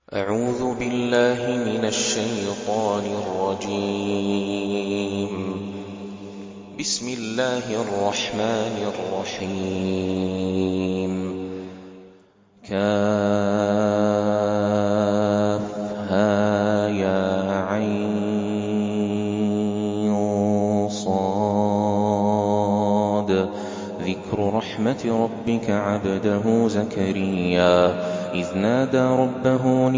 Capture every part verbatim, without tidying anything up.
أعوذ بالله من الشيطان الرجيم. بسم الله الرحمن الرحيم. كافها يا عين صاد ذكر رحمة ربك عبده زكريا إذ نادى ربه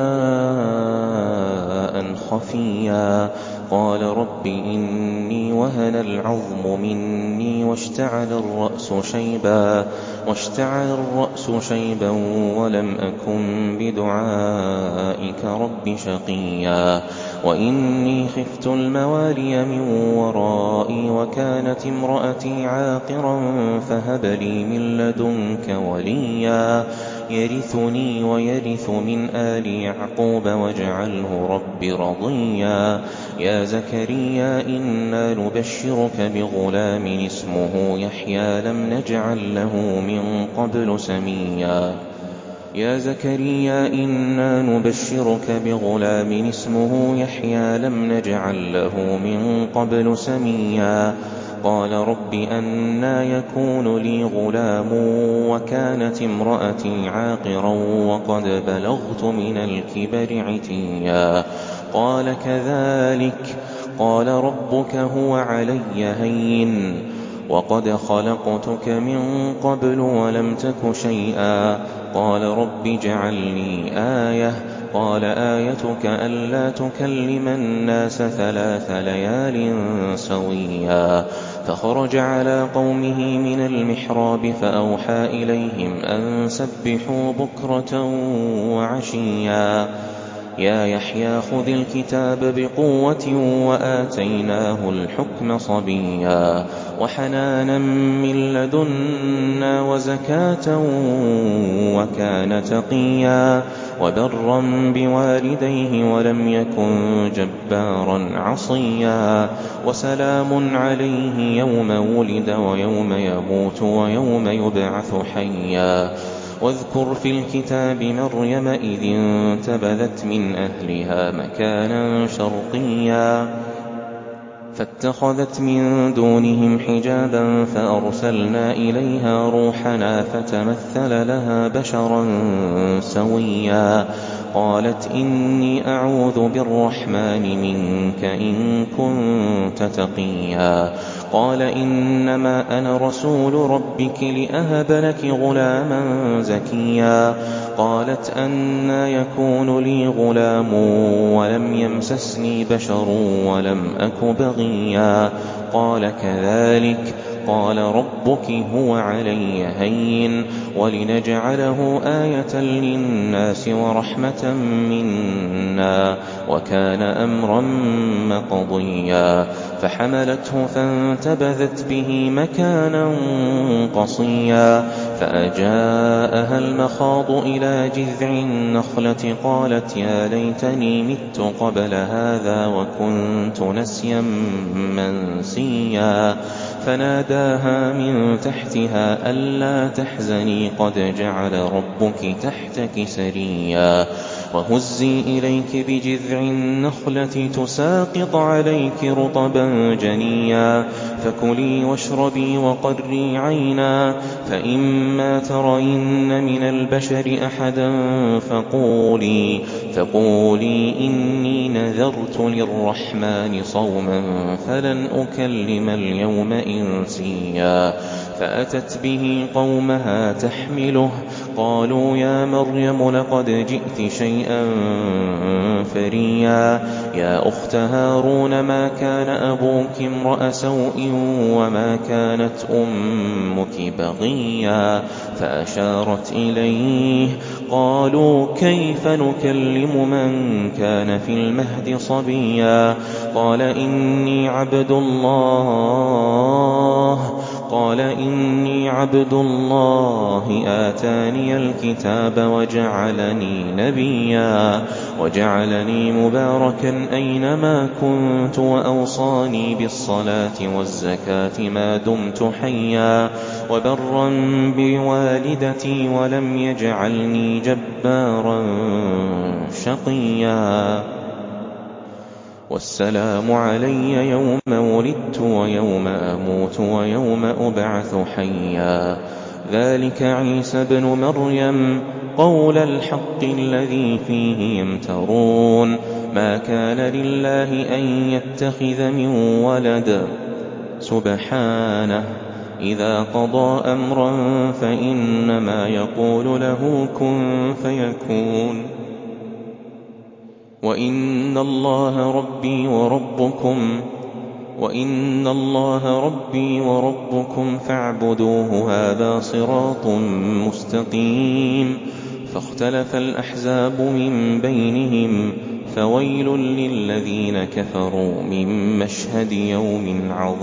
نداء خفيا قال رب إني وهن العظم مني واشتعل الرأس شيبا واشتعل الرأس شيبا ولم أكن بدعائك رب شقيا وإني خفت الموالي من ورائي وكانت امرأتي عاقرا فهب لي من لدنك وليا يرثني ويرث من آل يعقوب واجعله رب رضيا يا زكريا إنا نبشرك بغلام اسمه يحيى لم نجعل له من قبل سميا يا زكريا إنا نبشرك بغلام اسمه يحيى لم نجعل له من قبل سميا قال رب أنى يكون لي غلام وكانت امرأتي عاقرا وقد بلغت من الكبر عتيا قال كذلك قال ربك هو علي هين وقد خلقتك من قبل ولم تك شيئا قال رب اجعل لي آية قال آيتك ألا تكلم الناس ثلاث ليال سويا فخرج على قومه من المحراب فأوحى إليهم أن سبحوا بكرة وعشيا يا يحيى خذ الكتاب بقوة وآتيناه الحكم صبيا وحنانا من لدنا وزكاة وكان تقيا وبرا بوالديه ولم يكن جبارا عصيا وسلام عليه يوم ولد ويوم يموت ويوم يبعث حيا واذكر في الكتاب مريم إذ انتبذت من أهلها مكانا شرقيا فاتخذت من دونهم حجابا فأرسلنا إليها روحنا فتمثل لها بشرا سويا قالت إني أعوذ بالرحمن منك إن كنت تقيا قال إنما أنا رسول ربك لأهب لك غلاما زكيا قالت أنى يكون لي غلام ولم يمسسني بشر ولم أك بغيا قال كذلك قال ربك هو علي هين ولنجعله آية للناس ورحمة منا وكان أمرا مقضيا فحملته فانتبذت به مكانا قصيا فأجاءها المخاض إلى جذع النخلة قالت يا ليتني مت قبل هذا وكنت نسيا منسيا فناداها من تحتها ألا تحزني قد جعل ربك تحتك سريا وهزي إليك بجذع النخلة تساقط عليك رطبا جنيا فكلي واشربي وقري عينا فإما ترين من البشر أحدا فقولي, فقولي إني نذرت للرحمن صوما فلن أكلم اليوم إنسيا فأتت به قومها تحمله قالوا يا مريم لقد جئت شيئا فريا يا أخت هارون ما كان أبوك امرأ سوء وما كانت أمك بغيا فأشارت إليه قالوا كيف نكلم من كان في المهد صبيا قال إني عبد الله قال إني عبد الله آتاني الكتاب وجعلني نبيا وجعلني مباركا أينما كنت وأوصاني بالصلاة والزكاة ما دمت حيا وبرا بوالدتي ولم يجعلني جبارا شقيا والسلام علي يوم ولدت ويوم أموت ويوم أبعث حيا ذلك عيسى ابن مريم قول الحق الذي فيه يمترون ما كان لله أن يتخذ من ولد سبحانه إذا قضى أمرا فإنما يقول له كن فيكون وإن الله ربي وربكم وإن الله ربي وربكم فاعبدوه هذا صراط مستقيم فاختلف الأحزاب من بينهم فويل للذين كفروا من مشهد يوم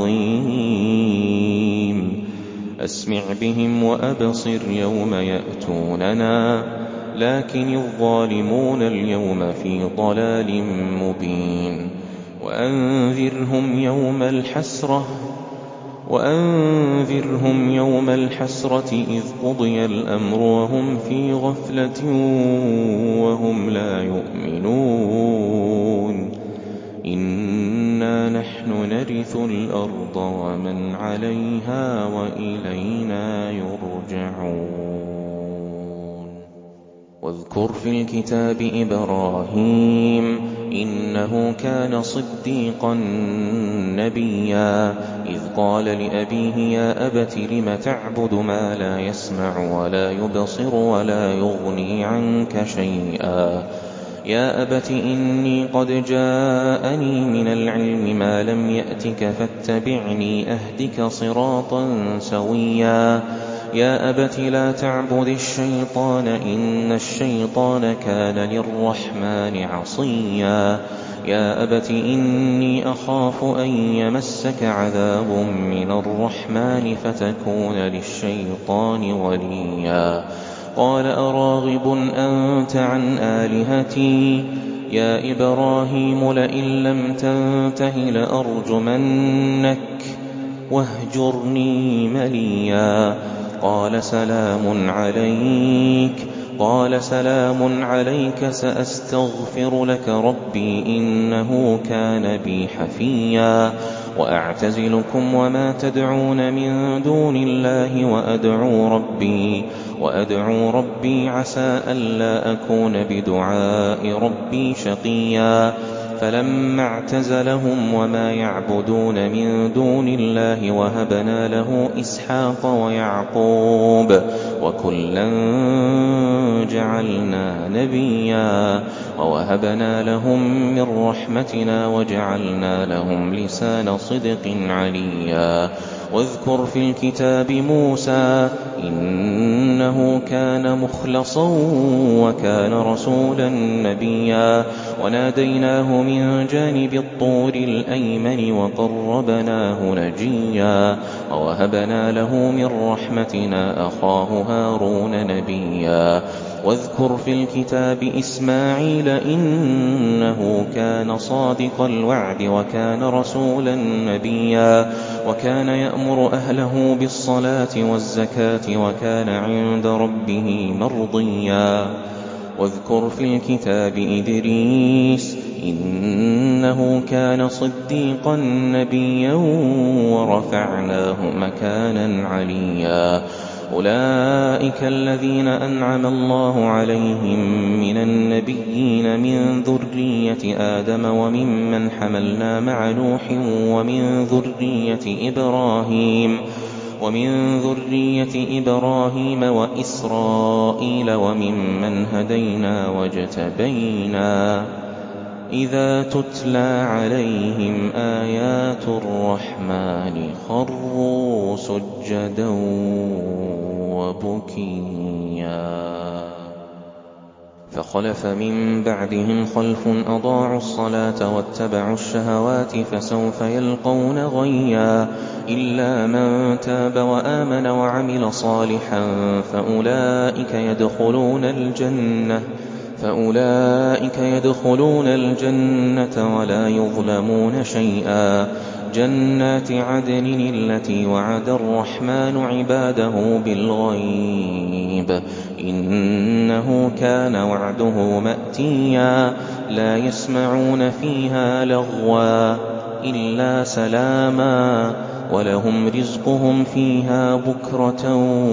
عظيم أسمع بهم وأبصر يوم يأتوننا لكن الظالمون اليوم في ضلال مبين وأنذرهم يوم الحسرة وأنذرهم يوم الحسرة إذ قضي الأمر وهم في غفلة وهم لا يؤمنون إنا نحن نرث الأرض ومن عليها وإلينا يرجعون واذكر في الكتاب إبراهيم إنه كان صديقا نبيا إذ قال لأبيه يا أبت لم تعبد ما لا يسمع ولا يبصر ولا يغني عنك شيئا يا أبت إني قد جاءني من العلم ما لم يأتك فاتبعني أهدك صراطا سويا يا أبت لا تعبد الشيطان إن الشيطان كان للرحمن عصيا يا أبت إني أخاف أن يمسك عذاب من الرحمن فتكون للشيطان وليا قال أراغب أنت عن آلهتي يا إبراهيم لئن لم تنته لأرجمنك واهجرني مليا قال سلام عليك قال سلام عليك سأستغفر لك ربي إنه كان بي حفيا وأعتزلكم وما تدعون من دون الله وأدعو ربي وأدعو ربي عسى ألا أكون بدعاء ربي شقيا فلما اعتزلهم وما يعبدون من دون الله وهبنا له إسحاق ويعقوب وكلا جعلنا نبيا ووهبنا لهم من رحمتنا وجعلنا لهم لسان صدق عليا واذكر في الكتاب موسى إنه كان مخلصا وكان رسولا نبيا وناديناه من جانب الطور الأيمن وقربناه نجيا ووهبنا له من رحمتنا أخاه هارون نبيا واذكر في الكتاب إسماعيل إنه كان صادق الوعد وكان رسولا نبيا وكان يأمر أهله بالصلاة والزكاة وكان عند ربه مرضيا واذكر في الكتاب إدريس إنه كان صديقا نبيا ورفعناه مكانا عليا أولئك الذين أنعم الله عليهم من النبيين من ذرية آدم وممن حملنا مع نوح ومن ذرية إبراهيم ومن ذرية إبراهيم وإسرائيل وممن هدينا واجتبينا إذا تتلى عليهم آيات الرحمن خروا سجدا وبكيا فخلف من بعدهم خلف أضاعوا الصلاة واتبعوا الشهوات فسوف يلقون غيا إلا من تاب وآمن وعمل صالحا فأولئك يدخلون الجنة فأولئك يدخلون الجنة ولا يظلمون شيئا جنات عدن التي وعد الرحمن عباده بالغيب إن إنه كان وعده مأتيا لا يسمعون فيها لغوا إلا سلاما ولهم رزقهم فيها بكرة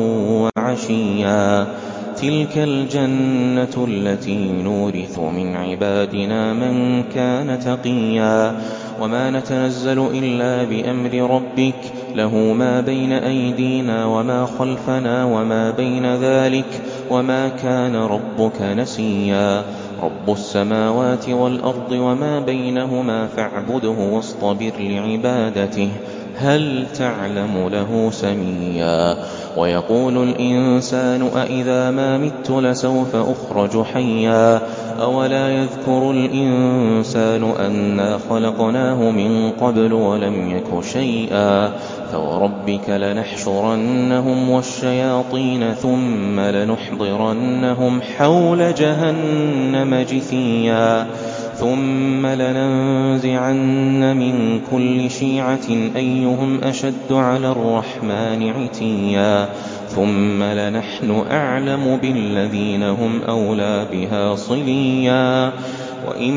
وعشيا تلك الجنة التي نورث من عبادنا من كان تقيا وما نتنزل إلا بأمر ربك له ما بين أيدينا وما خلفنا وما بين ذلك وما كان ربك نسيا رب السماوات والأرض وما بينهما فاعبده واصطبر لعبادته هل تعلم له سميا ويقول الإنسان أإذا ما مت لسوف أخرج حيا أولا يذكر الإنسان أنا خلقناه من قبل ولم يك شيئا فوربك لنحشرنهم والشياطين ثم لنحضرنهم حول جهنم جثيا ثم لننزعن من كل شيعة أيهم أشد على الرحمن عتيا ثم لنحن أعلم بالذين هم أولى بها صليا وإن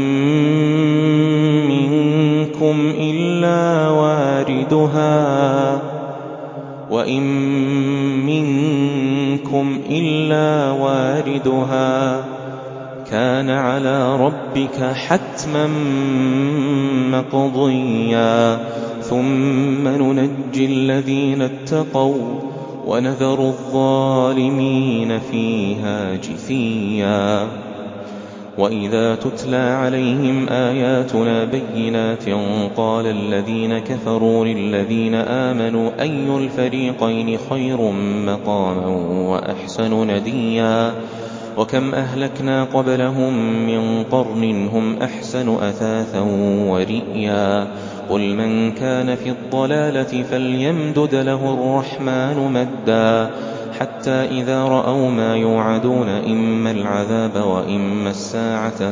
منكم إلا واردها وإن منكم إلا واردها كان على ربك حتما مقضيا ثم ننجي الذين اتقوا ونذر الظالمين فيها جثيا وإذا تتلى عليهم آياتنا بينات قال الذين كفروا للذين آمنوا أي الفريقين خير مقاما وأحسن نديا وكم أهلكنا قبلهم من قرن هم أحسن أثاثا ورئيا قل من كان في الضلالة فليمدد له الرحمن مدا حتى إذا رأوا ما يوعدون إما العذاب وإما الساعة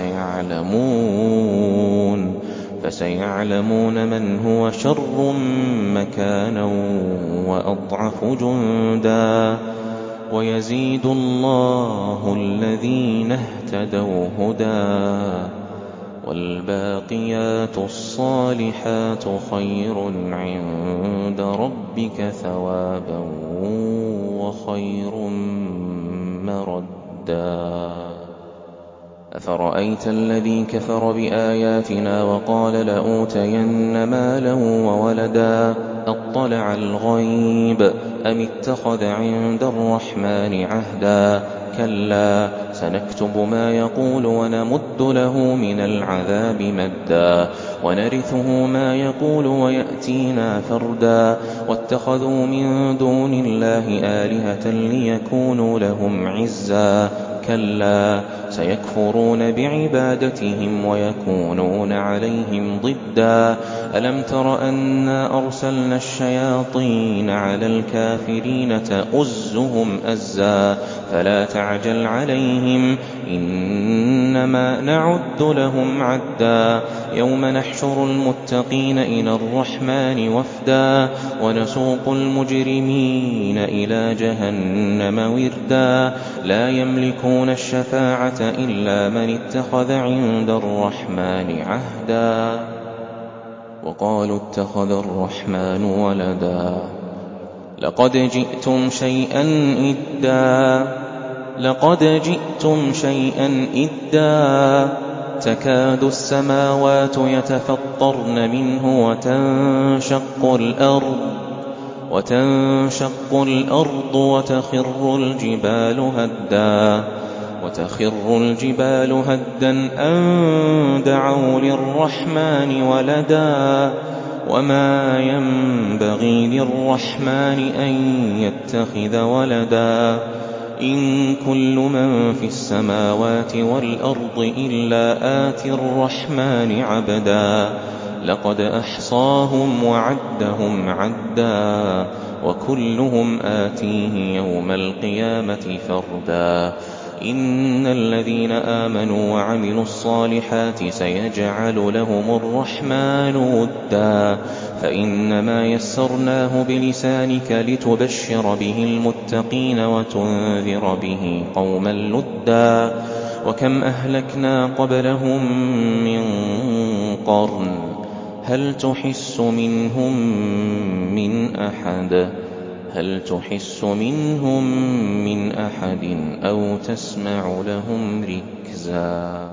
فسيعلمون فسيعلمون من هو شر مكانا وأضعف جندا ويزيد الله الذين اهتدوا هدى والباقيات الصالحات خير عند ربك ثوابا وخير مردا أفرأيت الذي كفر بآياتنا وقال لأوتين مالا وولدا أطلع الغيب أم اتخذ عند الرحمن عهدا كلا سنكتب ما يقول ونمد له من العذاب مدا ونرثه ما يقول ويأتينا فردا واتخذوا من دون الله آلهة ليكونوا لهم عزا كلا سيكفرون بعبادتهم ويكونون عليهم ضدا ألم تر أنا أرسلنا الشياطين على الكافرين تؤزهم أزا فلا تعجل عليهم إنما نعد لهم عدا يوم نحشر المتقين إلى الرحمن وفدا ونسوق المجرمين إلى جهنم وردا لا يملكون الشفاعة إلا من اتخذ عند الرحمن عهدا وقالوا اتخذ الرحمن ولدا لقد جئتم شيئا إدا لقد جئتم شيئا إدا تكاد السماوات يتفطرن منه وتنشق الأرض وتنشق الأرض وتخر الجبال هدا وتخر الجبال هدا أن دعوا للرحمن ولدا وما ينبغي للرحمن أن يتخذ ولدا إن كل من في السماوات والأرض إلا آتي الرحمن عبدا لقد أحصاهم وعدهم عدا وكلهم آتيه يوم القيامة فردا إِنَّ الَّذِينَ آمَنُوا وَعَمِلُوا الصَّالِحَاتِ سَيَجْعَلُ لَهُمُ الرَّحْمَٰنُ وُدًّا فَإِنَّمَا يَسَّرْنَاهُ بِلِسَانِكَ لِتُبَشِّرَ بِهِ الْمُتَّقِينَ وَتُنذِرَ بِهِ قَوْمًا لُّدًّا وَكَمْ أَهْلَكْنَا قَبْلَهُم مِّن قَرْنٍ هَلْ تُحِسُّ مِنْهُم مِّنْ أَحَدٍ هل تحس منهم من أحد أو تسمع لهم ركزا